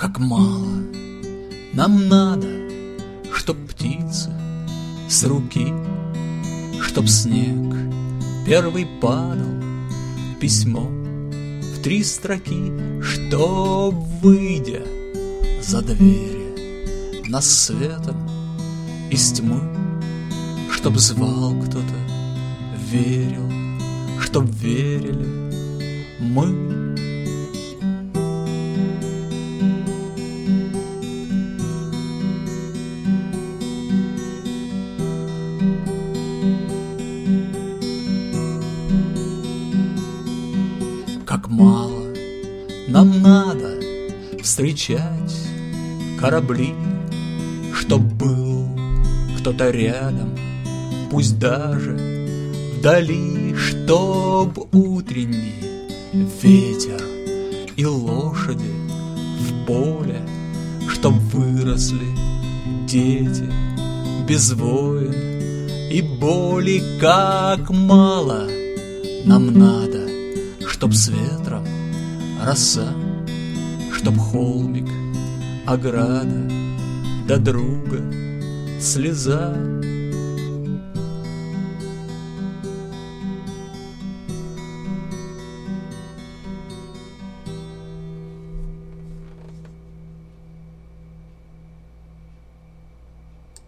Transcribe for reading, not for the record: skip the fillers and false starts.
Как мало нам надо, чтоб птицы с руки, чтоб снег первый падал, письмо в 3 строки, чтоб, выйдя за двери, нас светом из тьмы, чтоб звал кто-то, верил, чтоб верили мы. Как мало нам надо встречать корабли, чтоб был кто-то рядом, пусть даже вдали, чтоб утренний ветер и лошади в поле, чтоб выросли дети без войн и боли. Как мало нам надо, чтоб с ветром роса, чтоб холмик ограда, до друга слеза.